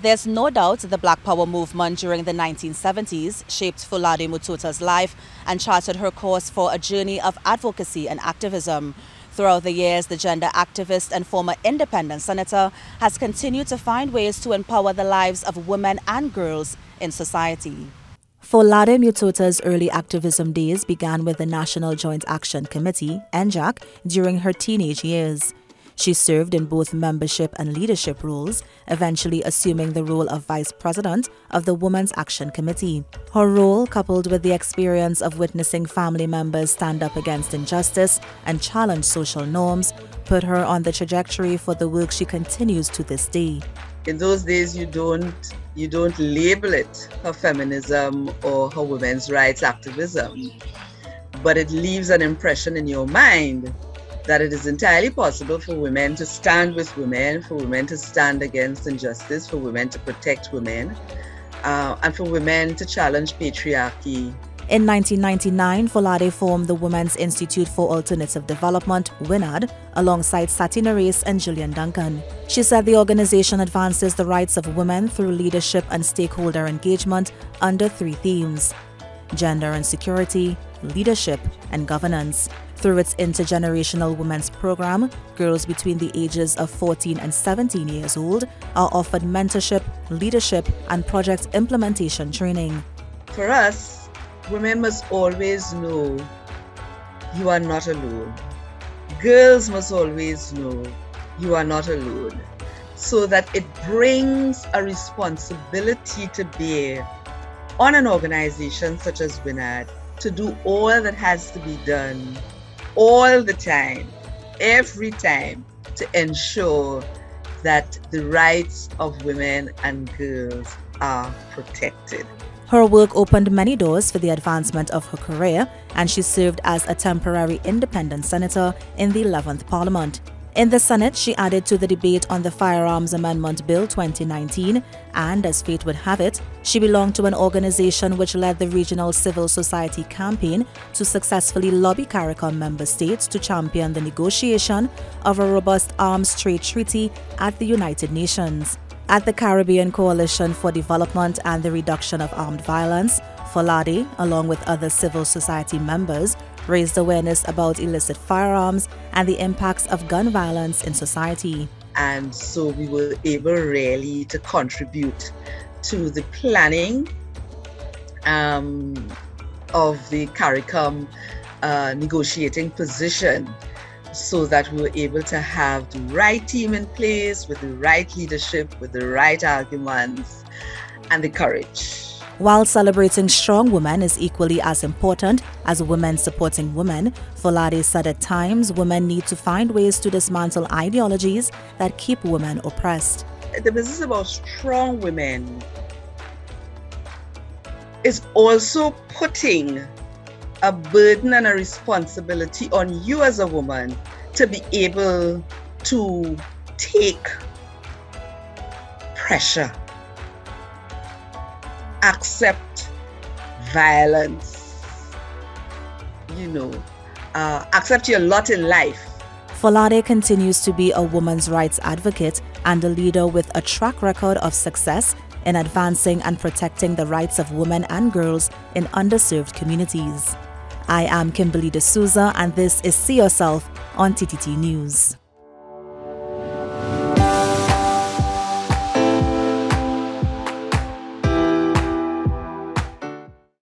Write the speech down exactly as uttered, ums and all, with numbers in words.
There's no doubt the Black Power movement during the nineteen seventies shaped Folade Mutota's life and charted her course for a journey of advocacy and activism. Throughout the years, the gender activist and former independent senator has continued to find ways to empower the lives of women and girls in society. Folade Mutota's early activism days began with the National Joint Action Committee, N J A C, during her teenage years. She served in both membership and leadership roles, eventually assuming the role of vice president of the Women's Action Committee. Her role, coupled with the experience of witnessing family members stand up against injustice and challenge social norms, put her on the trajectory for the work she continues to this day. In those days, you don't you don't label it her feminism or her women's rights activism, but it leaves an impression in your mind that it is entirely possible for women to stand with women, for women to stand against injustice, for women to protect women, uh, and for women to challenge patriarchy. In nineteen ninety-nine, Folade formed the Women's Institute for Alternative Development, WINAD, alongside Sati Nares and Gillian Duncan. She said the organization advances the rights of women through leadership and stakeholder engagement under three themes: gender and security, leadership, and governance. Through its intergenerational women's program, girls between the ages of fourteen and seventeen years old are offered mentorship, leadership, and project implementation training. For us, women must always know you are not alone. Girls must always know you are not alone, so that it brings a responsibility to bear on an organization such as WINAD to do all that has to be done all the time, every time, to ensure that the rights of women and girls are protected. Her work opened many doors for the advancement of her career, and she served as a temporary independent senator in the eleventh Parliament. In the Senate, she added to the debate on the Firearms Amendment Bill twenty nineteen, and as fate would have it, she belonged to an organization which led the regional civil society campaign to successfully lobby CARICOM member states to champion the negotiation of a robust arms trade treaty at the United Nations. At the Caribbean Coalition for Development and the Reduction of Armed Violence, Folade, along with other civil society members, raised awareness about illicit firearms and the impacts of gun violence in society. And so we were able really to contribute to the planning um, of the CARICOM uh, negotiating position, so that we were able to have the right team in place with the right leadership, with the right arguments, and the courage. While celebrating strong women is equally as important as women supporting women, Folade said at times women need to find ways to dismantle ideologies that keep women oppressed. The business about strong women is also putting a burden and a responsibility on you as a woman to be able to take pressure, accept violence, you know, uh, accept your lot in life. Folade continues to be a women's rights advocate and a leader with a track record of success in advancing and protecting the rights of women and girls in underserved communities. I am Kimberly D'Souza, and this is See Yourself on T T T News.